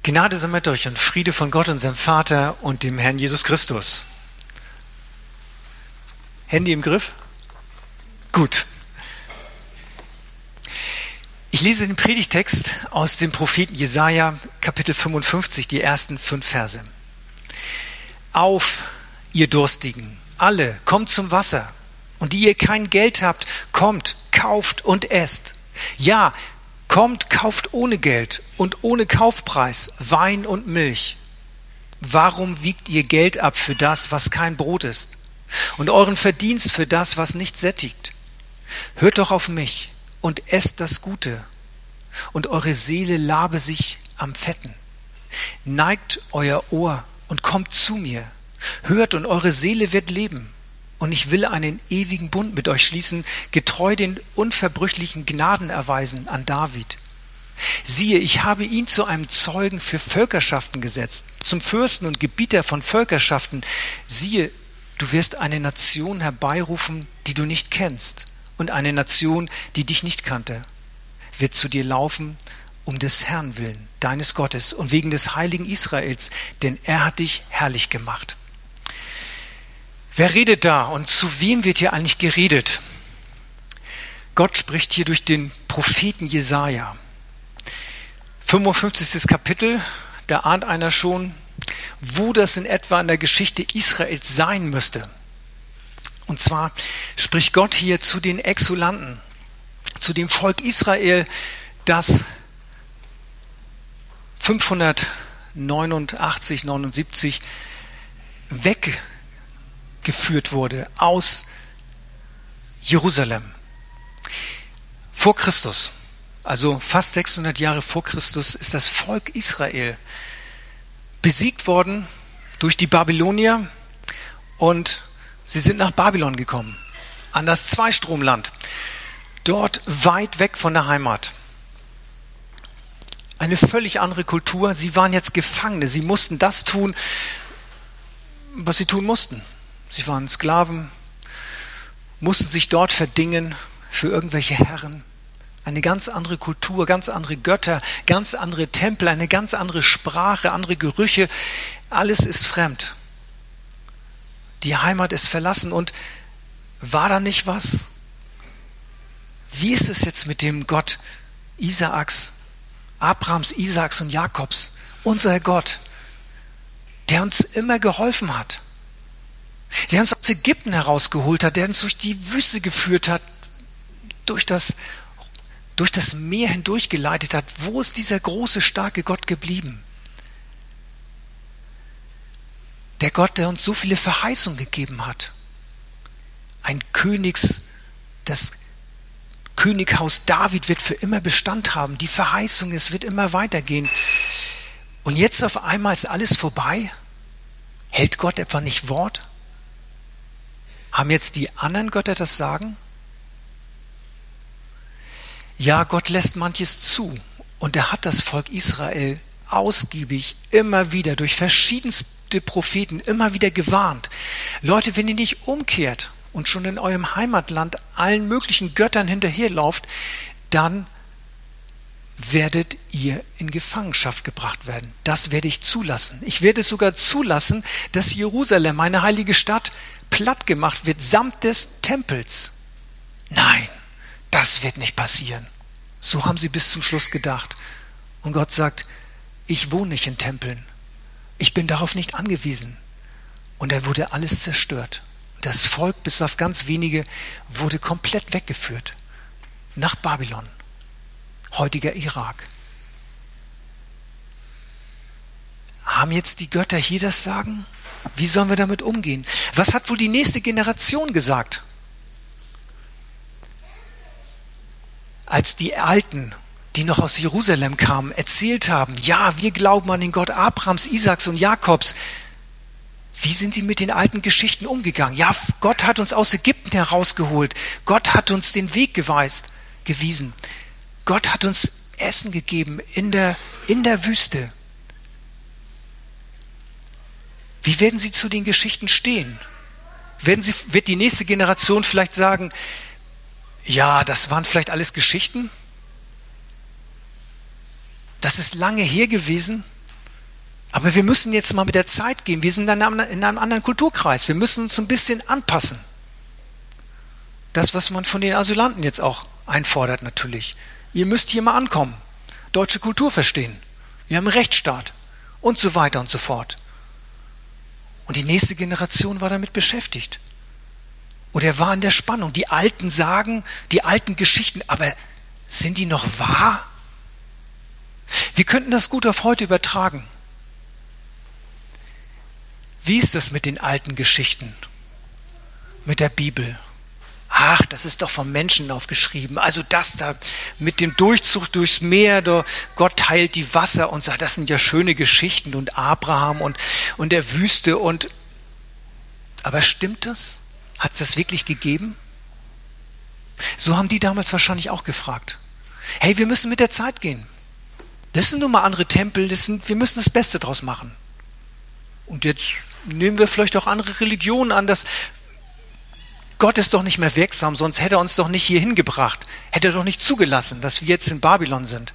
Gnade sei mit euch und Friede von Gott, unserem Vater und dem Herrn Jesus Christus. Handy im Griff? Gut. Ich lese den Predigtext aus dem Propheten Jesaja, Kapitel 55, die ersten 5 Verse. Auf, ihr Durstigen, alle, kommt zum Wasser. Und die ihr kein Geld habt, kommt, kauft und esst. Ja, kommt, kauft ohne Geld und ohne Kaufpreis Wein und Milch. Warum wiegt ihr Geld ab für das, was kein Brot ist, und euren Verdienst für das, was nicht sättigt? Hört doch auf mich und esst das Gute, und eure Seele labe sich am Fetten. Neigt euer Ohr und kommt zu mir. Hört, und eure Seele wird leben. Und ich will einen ewigen Bund mit euch schließen, getreu den unverbrüchlichen Gnaden erweisen an David. Siehe, ich habe ihn zu einem Zeugen für Völkerschaften gesetzt, zum Fürsten und Gebieter von Völkerschaften. Siehe, du wirst eine Nation herbeirufen, die du nicht kennst, und eine Nation, die dich nicht kannte, wird zu dir laufen, um des Herrn willen, deines Gottes, und wegen des heiligen Israels, denn er hat dich herrlich gemacht. Wer redet da und zu wem wird hier eigentlich geredet? Gott spricht hier durch den Propheten Jesaja. 55. Kapitel, da ahnt einer schon, wo das in etwa in der Geschichte Israels sein müsste. Und zwar spricht Gott hier zu den Exulanten, zu dem Volk Israel, das 589, 79 weggeführt wurde aus Jerusalem. Vor Christus, also fast 600 Jahre vor Christus, ist das Volk Israel besiegt worden durch die Babylonier und sie sind nach Babylon gekommen, an das Zweistromland, dort weit weg von der Heimat. Eine völlig andere Kultur, sie waren jetzt Gefangene, sie mussten das tun, was sie tun mussten. Sie waren Sklaven, mussten sich dort verdingen für irgendwelche Herren. Eine ganz andere Kultur, ganz andere Götter, ganz andere Tempel, eine ganz andere Sprache, andere Gerüche. Alles ist fremd. Die Heimat ist verlassen. Und war da nicht was? Wie ist es jetzt mit dem Gott Isaaks, Abrahams, Isaaks und Jakobs? Unser Gott, der uns immer geholfen hat. Der uns aus Ägypten herausgeholt hat, der uns durch die Wüste geführt hat, durch das Meer hindurch geleitet hat. Wo ist dieser große, starke Gott geblieben? Der Gott, der uns so viele Verheißungen gegeben hat. Das Könighaus David wird für immer Bestand haben. Die Verheißung, es wird immer weitergehen. Und jetzt auf einmal ist alles vorbei? Hält Gott etwa nicht Wort? Haben jetzt die anderen Götter das Sagen? Ja, Gott lässt manches zu. Und er hat das Volk Israel ausgiebig immer wieder durch verschiedenste Propheten immer wieder gewarnt. Leute, wenn ihr nicht umkehrt und schon in eurem Heimatland allen möglichen Göttern hinterherlauft, dann werdet ihr in Gefangenschaft gebracht werden. Das werde ich zulassen. Ich werde es sogar zulassen, dass Jerusalem, meine heilige Stadt, platt gemacht wird, samt des Tempels. Nein, das wird nicht passieren. So haben sie bis zum Schluss gedacht. Und Gott sagt, ich wohne nicht in Tempeln. Ich bin darauf nicht angewiesen. Und er wurde alles zerstört. Das Volk, bis auf ganz wenige, wurde komplett weggeführt. Nach Babylon. Heutiger Irak. Haben jetzt die Götter hier das Sagen? Wie sollen wir damit umgehen? Was hat wohl die nächste Generation gesagt? Als die Alten, die noch aus Jerusalem kamen, erzählt haben, ja, wir glauben an den Gott Abrahams, Isaaks und Jakobs. Wie sind sie mit den alten Geschichten umgegangen? Ja, Gott hat uns aus Ägypten herausgeholt. Gott hat uns den Weg gewiesen. Gott hat uns Essen gegeben in der Wüste. Wie werden sie zu den Geschichten stehen? Wird die nächste Generation vielleicht sagen, ja, das waren vielleicht alles Geschichten? Das ist lange her gewesen. Aber wir müssen jetzt mal mit der Zeit gehen. Wir sind dann in einem anderen Kulturkreis. Wir müssen uns ein bisschen anpassen. Das, was man von den Asylanten jetzt auch einfordert natürlich. Ihr müsst hier mal ankommen, deutsche Kultur verstehen. Wir haben einen Rechtsstaat und so weiter und so fort. Und die nächste Generation war damit beschäftigt. Oder war in der Spannung. Die alten Sagen, die alten Geschichten, aber sind die noch wahr? Wir könnten das gut auf heute übertragen. Wie ist das mit den alten Geschichten? Mit der Bibel? Ach, das ist doch vom Menschen aufgeschrieben. Also das da mit dem Durchzug durchs Meer, Gott teilt die Wasser und sagt, das sind ja schöne Geschichten und Abraham und der Wüste aber stimmt das? Hat es das wirklich gegeben? So haben die damals wahrscheinlich auch gefragt. Hey, wir müssen mit der Zeit gehen. Das sind nun mal andere Tempel, wir müssen das Beste draus machen. Und jetzt nehmen wir vielleicht auch andere Religionen an, Gott ist doch nicht mehr wirksam, sonst hätte er uns doch nicht hier hingebracht. Hätte er doch nicht zugelassen, dass wir jetzt in Babylon sind.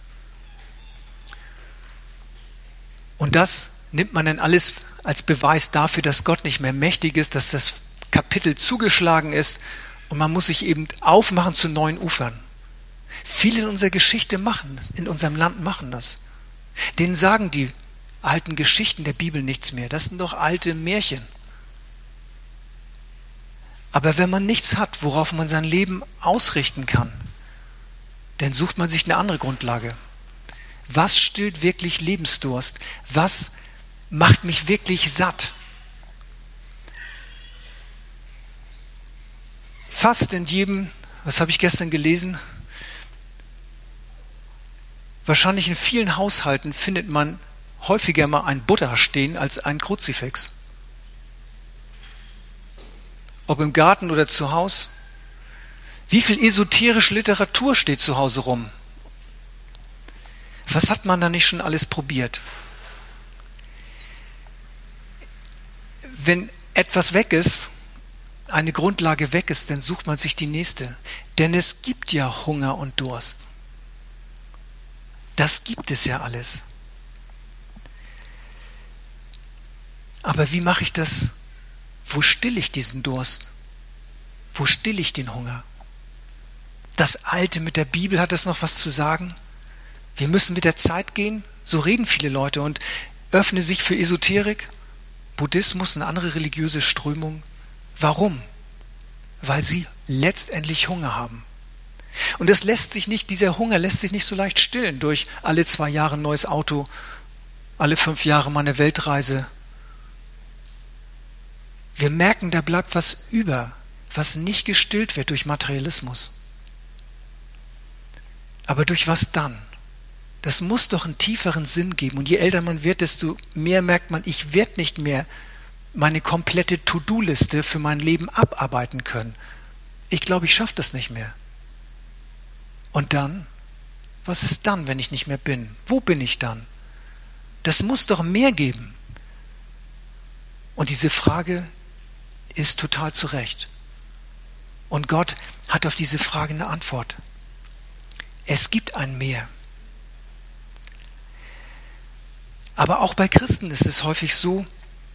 Und das nimmt man dann alles als Beweis dafür, dass Gott nicht mehr mächtig ist, dass das Kapitel zugeschlagen ist und man muss sich eben aufmachen zu neuen Ufern. Viele in unserer Geschichte machen das, in unserem Land machen das. Denen sagen die alten Geschichten der Bibel nichts mehr. Das sind doch alte Märchen. Aber wenn man nichts hat, worauf man sein Leben ausrichten kann, dann sucht man sich eine andere Grundlage. Was stillt wirklich Lebensdurst? Was macht mich wirklich satt? Fast in jedem, was habe ich gestern gelesen? Wahrscheinlich in vielen Haushalten findet man häufiger mal ein Buddha stehen als ein Kruzifix. Ob im Garten oder zu Hause. Wie viel esoterische Literatur steht zu Hause rum? Was hat man da nicht schon alles probiert? Wenn etwas weg ist, eine Grundlage weg ist, dann sucht man sich die nächste. Denn es gibt ja Hunger und Durst. Das gibt es ja alles. Aber wie mache ich das? Wo still ich diesen Durst? Wo still ich den Hunger? Das Alte mit der Bibel, hat das noch was zu sagen? Wir müssen mit der Zeit gehen, so reden viele Leute und öffnen sich für Esoterik, Buddhismus und andere religiöse Strömungen. Warum? Weil sie letztendlich Hunger haben. Und dieser Hunger lässt sich nicht so leicht stillen durch alle 2 Jahre ein neues Auto, alle 5 Jahre mal eine Weltreise. Wir merken, da bleibt was über, was nicht gestillt wird durch Materialismus. Aber durch was dann? Das muss doch einen tieferen Sinn geben. Und je älter man wird, desto mehr merkt man, ich werde nicht mehr meine komplette To-Do-Liste für mein Leben abarbeiten können. Ich glaube, ich schaffe das nicht mehr. Und dann? Was ist dann, wenn ich nicht mehr bin? Wo bin ich dann? Das muss doch mehr geben. Und diese Frage ist total zu Recht. Und Gott hat auf diese Frage eine Antwort. Es gibt ein Mehr. Aber auch bei Christen ist es häufig so,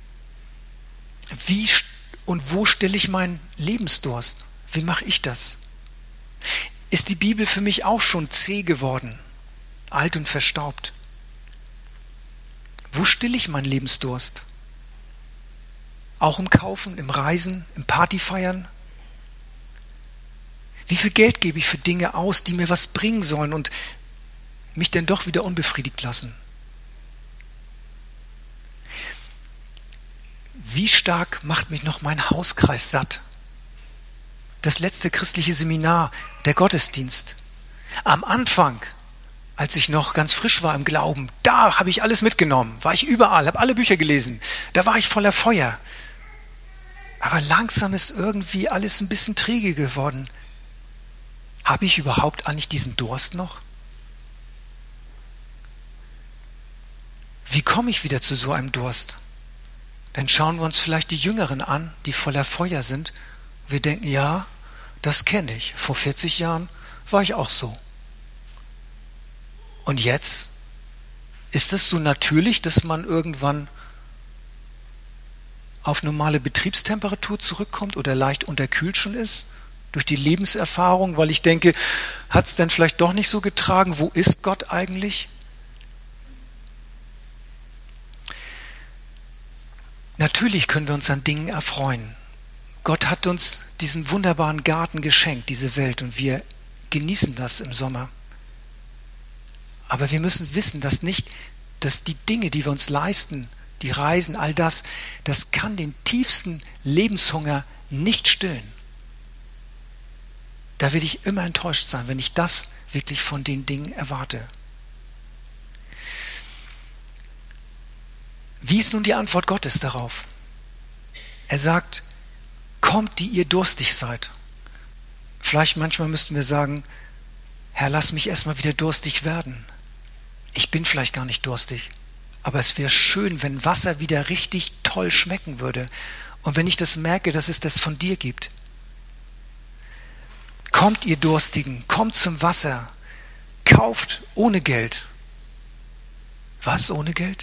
wie und wo stille ich meinen Lebensdurst? Wie mache ich das? Ist die Bibel für mich auch schon zäh geworden, alt und verstaubt? Wo stille ich meinen Lebensdurst? Auch im Kaufen, im Reisen, im Partyfeiern? Wie viel Geld gebe ich für Dinge aus, die mir was bringen sollen und mich dann doch wieder unbefriedigt lassen? Wie stark macht mich noch mein Hauskreis satt? Das letzte christliche Seminar, der Gottesdienst. Am Anfang, als ich noch ganz frisch war im Glauben, da habe ich alles mitgenommen, war ich überall, habe alle Bücher gelesen, da war ich voller Feuer. Aber langsam ist irgendwie alles ein bisschen träge geworden. Habe ich überhaupt eigentlich diesen Durst noch? Wie komme ich wieder zu so einem Durst? Dann schauen wir uns vielleicht die Jüngeren an, die voller Feuer sind. Wir denken, ja, das kenne ich. Vor 40 Jahren war ich auch so. Und jetzt? Ist es so natürlich, dass man irgendwann auf normale Betriebstemperatur zurückkommt oder leicht unterkühlt schon ist? Durch die Lebenserfahrung, weil ich denke, hat es denn vielleicht doch nicht so getragen? Wo ist Gott eigentlich? Natürlich können wir uns an Dingen erfreuen. Gott hat uns diesen wunderbaren Garten geschenkt, diese Welt, und wir genießen das im Sommer. Aber wir müssen wissen, dass die Dinge, die wir uns leisten, die Reisen, all das kann den tiefsten Lebenshunger nicht stillen. Da werde ich immer enttäuscht sein, wenn ich das wirklich von den Dingen erwarte. Wie ist nun die Antwort Gottes darauf? Er sagt, kommt, die ihr durstig seid. Vielleicht manchmal müssten wir sagen, Herr, lass mich erstmal wieder durstig werden. Ich bin vielleicht gar nicht durstig, aber es wäre schön, wenn Wasser wieder richtig toll schmecken würde und wenn ich das merke, dass es das von dir gibt. Kommt, ihr Durstigen, kommt zum Wasser, kauft ohne Geld. Was ohne Geld?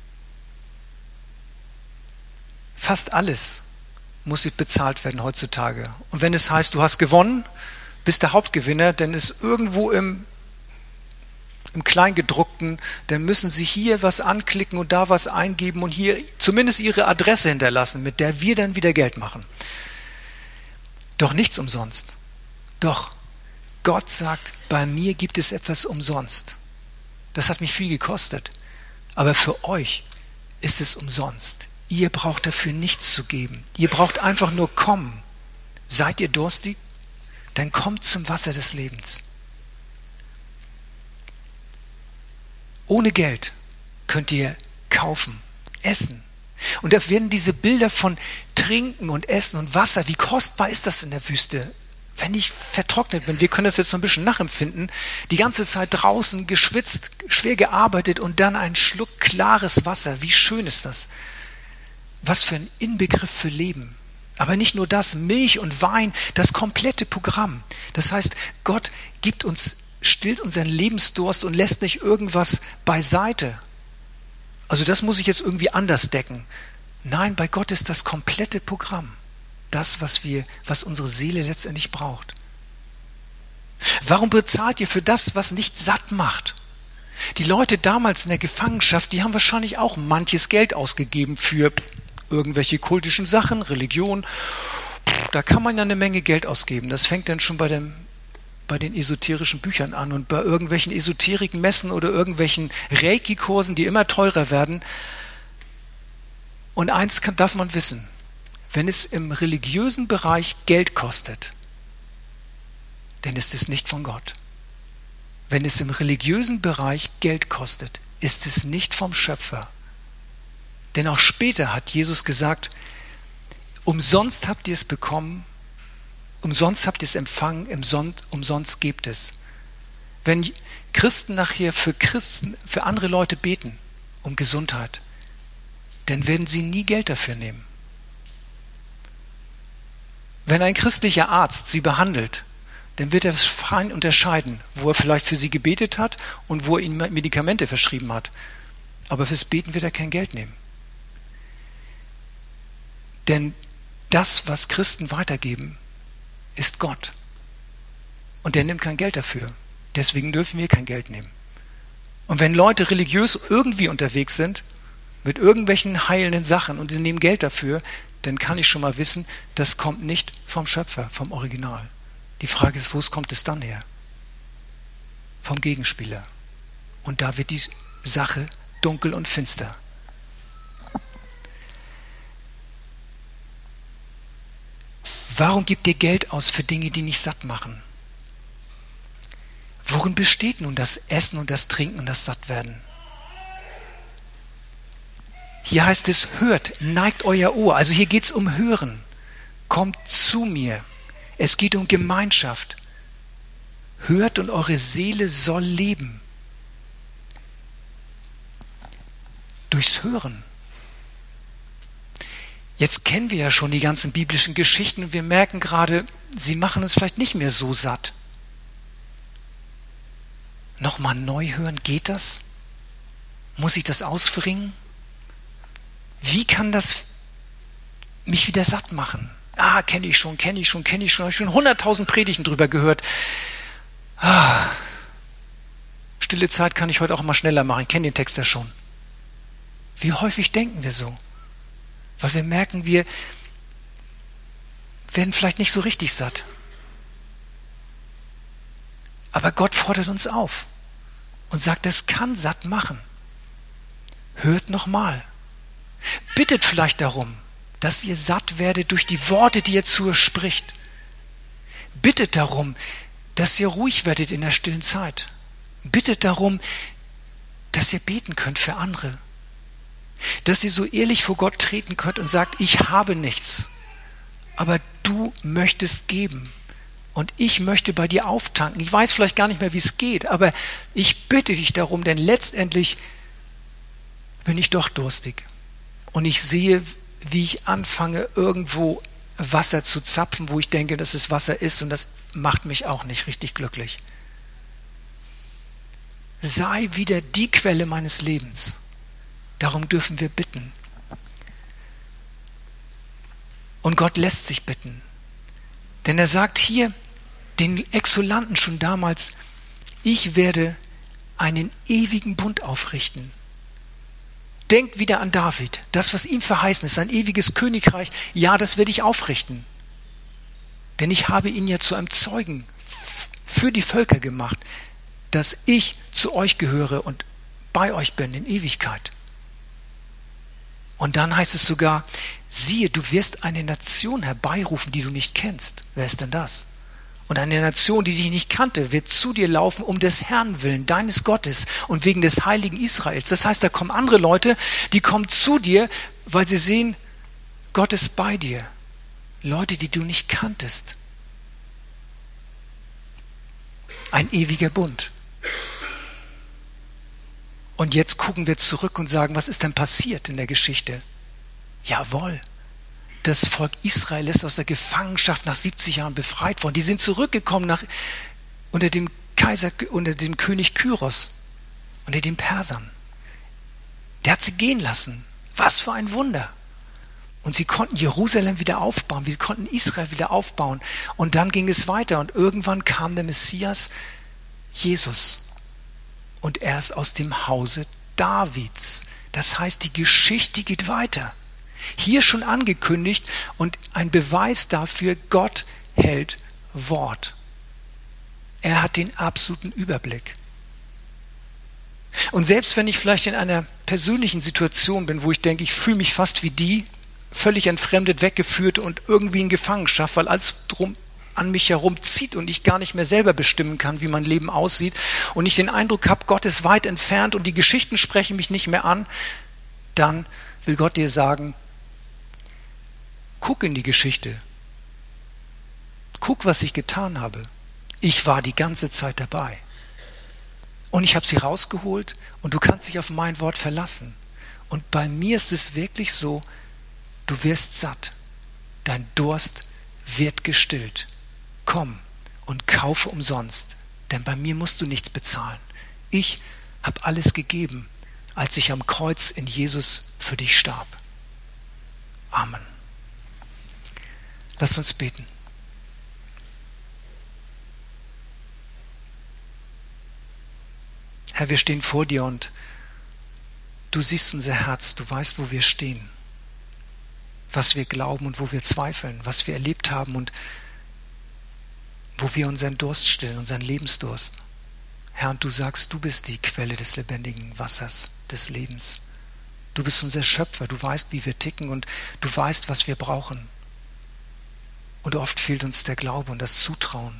Fast alles muss bezahlt werden heutzutage. Und wenn es heißt, du hast gewonnen, bist der Hauptgewinner, dann ist irgendwo im Kleingedruckten, dann müssen sie hier was anklicken und da was eingeben und hier zumindest ihre Adresse hinterlassen, mit der wir dann wieder Geld machen. Doch nichts umsonst. Doch, Gott sagt, bei mir gibt es etwas umsonst. Das hat mich viel gekostet. Aber für euch ist es umsonst. Ihr braucht dafür nichts zu geben. Ihr braucht einfach nur kommen. Seid ihr durstig? Dann kommt zum Wasser des Lebens. Ohne Geld könnt ihr kaufen, essen. Und da werden diese Bilder von Trinken und Essen und Wasser, wie kostbar ist das in der Wüste? Wenn ich vertrocknet bin, wir können das jetzt so ein bisschen nachempfinden, die ganze Zeit draußen geschwitzt, schwer gearbeitet und dann ein Schluck klares Wasser. Wie schön ist das? Was für ein Inbegriff für Leben. Aber nicht nur das, Milch und Wein, das komplette Programm. Das heißt, Gott stillt unseren Lebensdurst und lässt nicht irgendwas beiseite. Also das muss ich jetzt irgendwie anders decken. Nein, bei Gott ist das komplette Programm. Das, was unsere Seele letztendlich braucht. Warum bezahlt ihr für das, was nicht satt macht? Die Leute damals in der Gefangenschaft, die haben wahrscheinlich auch manches Geld ausgegeben für irgendwelche kultischen Sachen, Religion. Da kann man ja eine Menge Geld ausgeben. Das fängt dann schon bei den esoterischen Büchern an und bei irgendwelchen Esoterikmessen oder irgendwelchen Reiki-Kursen, die immer teurer werden. Und eins darf man wissen: Wenn es im religiösen Bereich Geld kostet, dann ist es nicht von Gott. Wenn es im religiösen Bereich Geld kostet, ist es nicht vom Schöpfer. Denn auch später hat Jesus gesagt, umsonst habt ihr es bekommen, umsonst habt ihr es empfangen, umsonst gebt es. Wenn Christen nachher für andere Leute beten um Gesundheit, dann werden sie nie Geld dafür nehmen. Wenn ein christlicher Arzt sie behandelt, dann wird er es fein unterscheiden, wo er vielleicht für sie gebetet hat und wo er ihnen Medikamente verschrieben hat. Aber fürs Beten wird er kein Geld nehmen. Denn das, was Christen weitergeben, ist Gott. Und der nimmt kein Geld dafür. Deswegen dürfen wir kein Geld nehmen. Und wenn Leute religiös irgendwie unterwegs sind, mit irgendwelchen heilenden Sachen und sie nehmen Geld dafür, dann kann ich schon mal wissen, das kommt nicht vom Schöpfer, vom Original. Die Frage ist, wo kommt es dann her? Vom Gegenspieler. Und da wird die Sache dunkel und finster. Warum gibt ihr Geld aus für Dinge, die nicht satt machen? Worin besteht nun das Essen und das Trinken und das Sattwerden? Hier heißt es, hört, neigt euer Ohr. Also hier geht es um Hören. Kommt zu mir. Es geht um Gemeinschaft. Hört und eure Seele soll leben. Durchs Hören. Jetzt kennen wir ja schon die ganzen biblischen Geschichten und wir merken gerade, sie machen uns vielleicht nicht mehr so satt. Nochmal neu hören, geht das? Muss ich das ausbringen? Wie kann das mich wieder satt machen? Kenne ich schon. Habe ich schon 100.000 Predigten drüber gehört. Stille Zeit kann ich heute auch mal schneller machen. Ich kenne den Text ja schon. Wie häufig denken wir so? Weil wir merken, wir werden vielleicht nicht so richtig satt. Aber Gott fordert uns auf und sagt, es kann satt machen. Hört nochmal. Bittet vielleicht darum, dass ihr satt werdet durch die Worte, die er zu euch spricht. Bittet darum, dass ihr ruhig werdet in der stillen Zeit. Bittet darum, dass ihr beten könnt für andere. Dass ihr so ehrlich vor Gott treten könnt und sagt, ich habe nichts, aber du möchtest geben. Und ich möchte bei dir auftanken. Ich weiß vielleicht gar nicht mehr, wie es geht, aber ich bitte dich darum, denn letztendlich bin ich doch durstig. Und ich sehe, wie ich anfange, irgendwo Wasser zu zapfen, wo ich denke, dass es Wasser ist, und das macht mich auch nicht richtig glücklich. Sei wieder die Quelle meines Lebens. Darum dürfen wir bitten. Und Gott lässt sich bitten. Denn er sagt hier den Exulanten schon damals, ich werde einen ewigen Bund aufrichten. Denkt wieder an David. Das, was ihm verheißen ist, ein ewiges Königreich, ja, das werde ich aufrichten. Denn ich habe ihn ja zu einem Zeugen für die Völker gemacht, dass ich zu euch gehöre und bei euch bin in Ewigkeit. Und dann heißt es sogar, siehe, du wirst eine Nation herbeirufen, die du nicht kennst. Wer ist denn das? Und eine Nation, die dich nicht kannte, wird zu dir laufen um des Herrn willen, deines Gottes und wegen des Heiligen Israels. Das heißt, da kommen andere Leute, die kommen zu dir, weil sie sehen, Gott ist bei dir. Leute, die du nicht kanntest. Ein ewiger Bund. Und jetzt gucken wir zurück und sagen, was ist denn passiert in der Geschichte? Jawohl, das Volk Israel ist aus der Gefangenschaft nach 70 Jahren befreit worden. Die sind zurückgekommen unter dem König Kyros, unter den Persern. Der hat sie gehen lassen. Was für ein Wunder. Und sie konnten Jerusalem wieder aufbauen, sie konnten Israel wieder aufbauen. Und dann ging es weiter und irgendwann kam der Messias, Jesus. Und er ist aus dem Hause Davids. Das heißt, die Geschichte geht weiter. Hier schon angekündigt und ein Beweis dafür, Gott hält Wort. Er hat den absoluten Überblick. Und selbst wenn ich vielleicht in einer persönlichen Situation bin, wo ich denke, ich fühle mich fast wie die, völlig entfremdet, weggeführt und irgendwie in Gefangenschaft, weil alles drum an mich herum zieht und ich gar nicht mehr selber bestimmen kann, wie mein Leben aussieht, und ich den Eindruck habe, Gott ist weit entfernt und die Geschichten sprechen mich nicht mehr an, dann will Gott dir sagen, guck in die Geschichte. Guck, was ich getan habe. Ich war die ganze Zeit dabei. Und ich habe sie rausgeholt und du kannst dich auf mein Wort verlassen. Und bei mir ist es wirklich so, du wirst satt. Dein Durst wird gestillt. Komm und kaufe umsonst, denn bei mir musst du nichts bezahlen. Ich habe alles gegeben, als ich am Kreuz in Jesus für dich starb. Amen. Lasst uns beten. Herr, wir stehen vor dir und du siehst unser Herz, du weißt, wo wir stehen, was wir glauben und wo wir zweifeln, was wir erlebt haben und wo wir unseren Durst stillen, unseren Lebensdurst. Herr, und du sagst, du bist die Quelle des lebendigen Wassers, des Lebens. Du bist unser Schöpfer, du weißt, wie wir ticken und du weißt, was wir brauchen. Und oft fehlt uns der Glaube und das Zutrauen.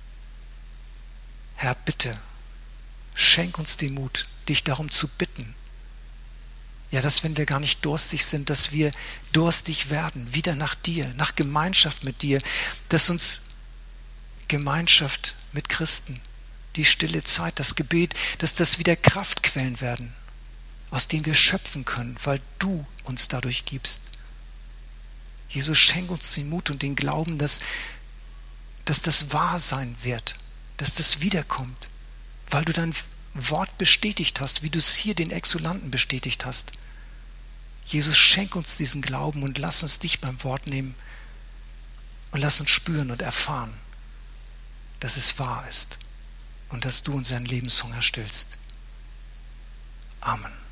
Herr, bitte, schenk uns den Mut, dich darum zu bitten. Ja, dass wenn wir gar nicht durstig sind, dass wir durstig werden, wieder nach dir, nach Gemeinschaft mit dir, dass uns Gemeinschaft mit Christen, die stille Zeit, das Gebet, dass das wieder Kraftquellen werden, aus denen wir schöpfen können, weil du uns dadurch gibst. Jesus, schenk uns den Mut und den Glauben, dass das wahr sein wird, dass das wiederkommt, weil du dein Wort bestätigt hast, wie du es hier den Exulanten bestätigt hast. Jesus, schenk uns diesen Glauben und lass uns dich beim Wort nehmen und lass uns spüren und erfahren, dass es wahr ist und dass du unseren Lebenshunger stillst. Amen.